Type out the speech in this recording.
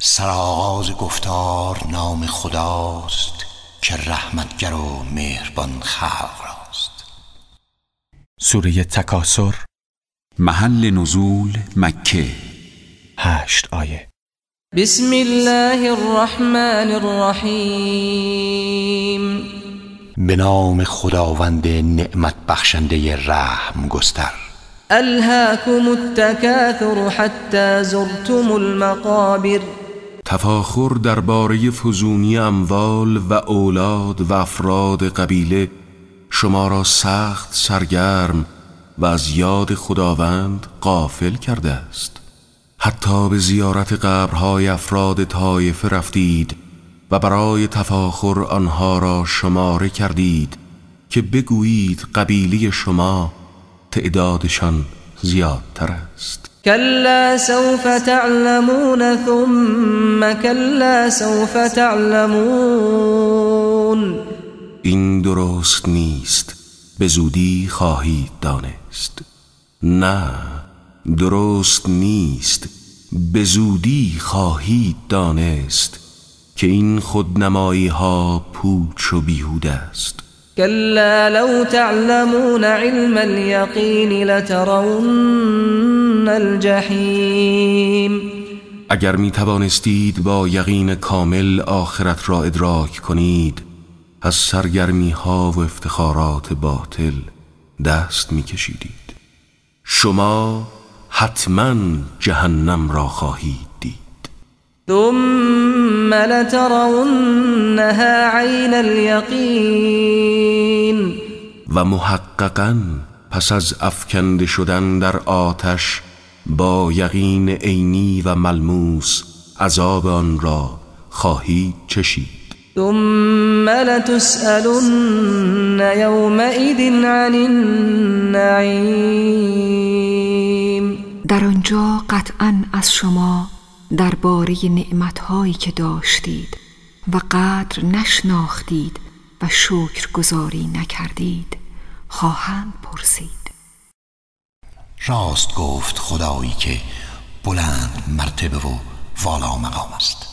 سرآغاز گفتار نام خداست که رحمتگر و مهربان خلق راست. سوره تکاثر. محل نزول مکه. 8 آیه. بسم الله الرحمن الرحیم. به نام خداوند نعمت بخشنده رحم گستر. الهاکم التکاثر حتی زرتم المقابر. تفاخر درباره فزونی اموال و اولاد و افراد قبیله شما را سخت سرگرم و از یاد خداوند غافل کرده است، حتی به زیارت قبرهای افراد طایفه رفتید و برای تفاخر آنها را شماره کردید که بگویید قبیله شما تعدادشان زیادتر است. کلا سوف تعلمون ثم کلا سوف تعلمون. این درست نیست، به زودی خواهید دانست. نه، درست نیست، به زودی خواهید دانست که این خودنمایی ها پوچ و بیهوده است. كلا لو تعلمون علم اليقين لترون الجحیم. اگر می توانستید با یقین کامل آخرت را ادراک کنید، از سرگرمی ها و افتخارات باطل دست می کشیدید. شما حتما جهنم را خواهید دید. ثم لترونها عین الیقین. و محققاً پس از افکنده شدن در آتش با یقین عینی و ملموس عذاب آن را خواهید چشید. ثم لتسألن یومئذ عن النعیم. در آنجا قطعاً از شما درباره نعمت‌هایی که داشتید و قدر نشناختید و شکرگزاری نکردید خواهند پرسید. راست گفت خدایی که بلند مرتبه و والا مقام است.